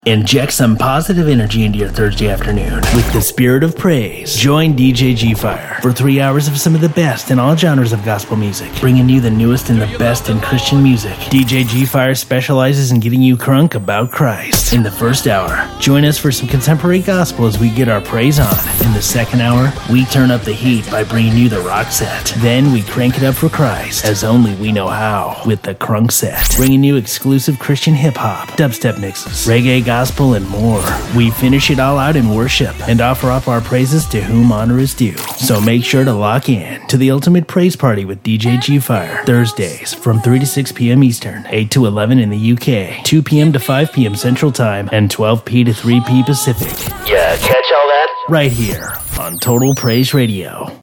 Inject some positive energy into your Thursday afternoon with the spirit of praise. Join DJ G-Fire for 3 hours of some of the best in all genres of gospel music, bringing you the newest and the best in Christian music. DJ G-Fire specializes in getting you crunk about Christ. In the first hour, join us for some contemporary gospel as we get our praise on. In the second hour, we turn up the heat by bringing you the rock set. Then we crank it up for Christ, as only we know how, with the crunk set, bringing you exclusive Christian hip-hop, dubstep mixes, reggae, gospel, and more. We finish it all out in worship and offer up our praises to whom honor is due. So make sure to lock in to the Ultimate Praise Party with DJ G-Fire, Thursdays from 3 to 6 p.m. Eastern, 8 to 11 in the UK, 2 p.m. to 5 p.m. Central Time, and 12 p. to 3 p. Pacific. Yeah, catch all that? Right here on Total Praise Radio.